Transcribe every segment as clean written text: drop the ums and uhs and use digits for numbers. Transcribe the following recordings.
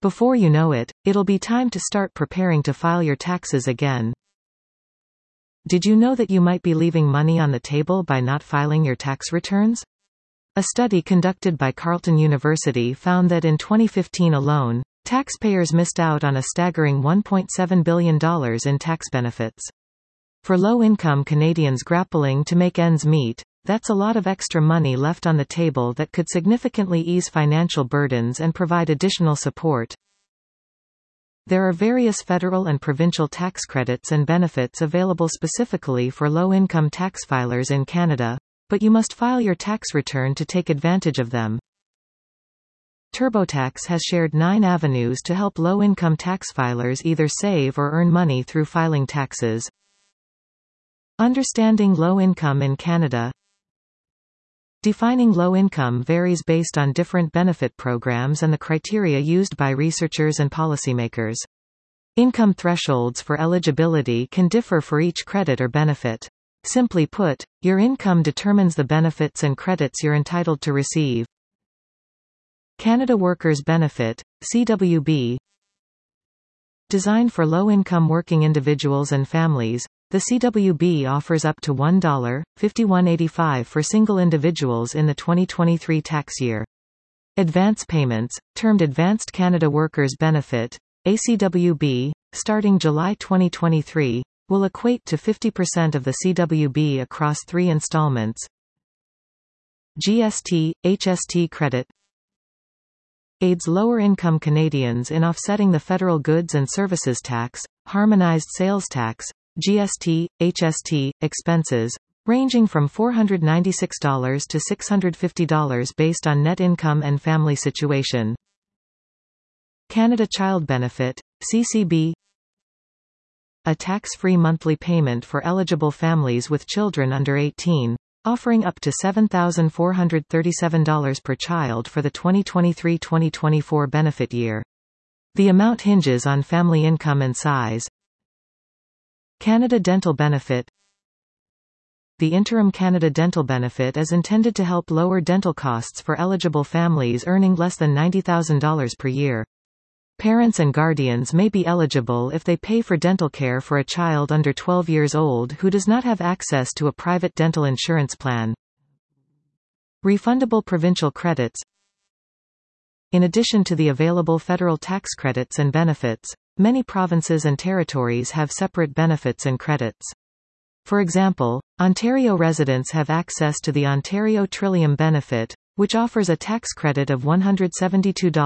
Before you know it, it'll be time to start preparing to file your taxes again. Did you know that you might be leaving money on the table by not filing your tax returns? A study conducted by Carleton University found that in 2015 alone, taxpayers missed out on a staggering $1.7 billion in tax benefits. For low-income Canadians grappling to make ends meet, that's a lot of extra money left on the table that could significantly ease financial burdens and provide additional support. There are various federal and provincial tax credits and benefits available specifically for low-income tax filers in Canada, but you must file your tax return to take advantage of them. TurboTax has shared 9 avenues to help low-income tax filers either save or earn money through filing taxes. Understanding low income in Canada. Defining low income varies based on different benefit programs and the criteria used by researchers and policymakers. Income thresholds for eligibility can differ for each credit or benefit. Simply put, your income determines the benefits and credits you're entitled to receive. Canada Workers Benefit, CWB. Designed for low-income working individuals and families, the CWB offers up to $1.5185 for single individuals in the 2023 tax year. Advance payments, termed Advanced Canada Workers Benefit, ACWB, starting July 2023, will equate to 50% of the CWB across 3 installments. GST, HST credit aids lower-income Canadians in offsetting the federal goods and services tax, harmonized sales tax, GST, HST, expenses, ranging from $496 to $650 based on net income and family situation. Canada Child Benefit, CCB. A tax-free monthly payment for eligible families with children under 18, offering up to $7,437 per child for the 2023-2024 benefit year. The amount hinges on family income and size. Canada Dental Benefit. The interim Canada Dental Benefit is intended to help lower dental costs for eligible families earning less than $90,000 per year. Parents and guardians may be eligible if they pay for dental care for a child under 12 years old who does not have access to a private dental insurance plan. Refundable provincial credits. In addition to the available federal tax credits and benefits, many provinces and territories have separate benefits and credits. For example, Ontario residents have access to the Ontario Trillium Benefit, which offers a tax credit of $172 to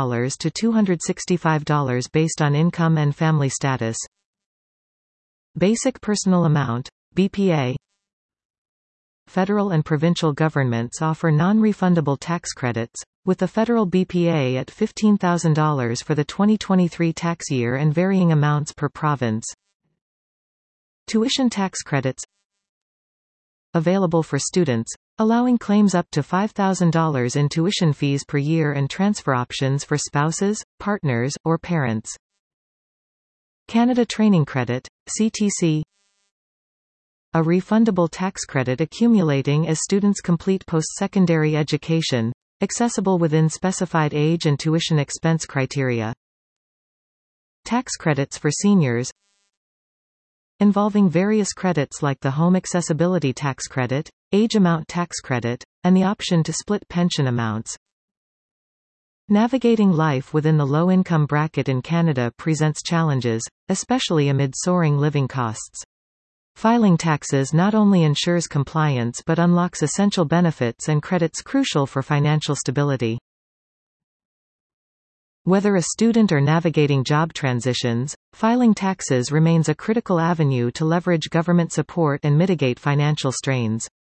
$265 based on income and family status. Basic Personal Amount, BPA. Federal and provincial governments offer non-refundable tax credits, with the federal BPA at $15,000 for the 2023 tax year and varying amounts per province. Tuition tax credits available for students, allowing claims up to $5,000 in tuition fees per year and transfer options for spouses, partners, or parents. Canada Training Credit, CTC. A refundable tax credit accumulating as students complete post-secondary education, accessible within specified age and tuition expense criteria. Tax credits for seniors involving various credits like the Home Accessibility Tax Credit, Age Amount Tax Credit, and the option to split pension amounts. Navigating life within the low-income bracket in Canada presents challenges, especially amid soaring living costs. Filing taxes not only ensures compliance but unlocks essential benefits and credits crucial for financial stability. Whether a student or navigating job transitions, filing taxes remains a critical avenue to leverage government support and mitigate financial strains.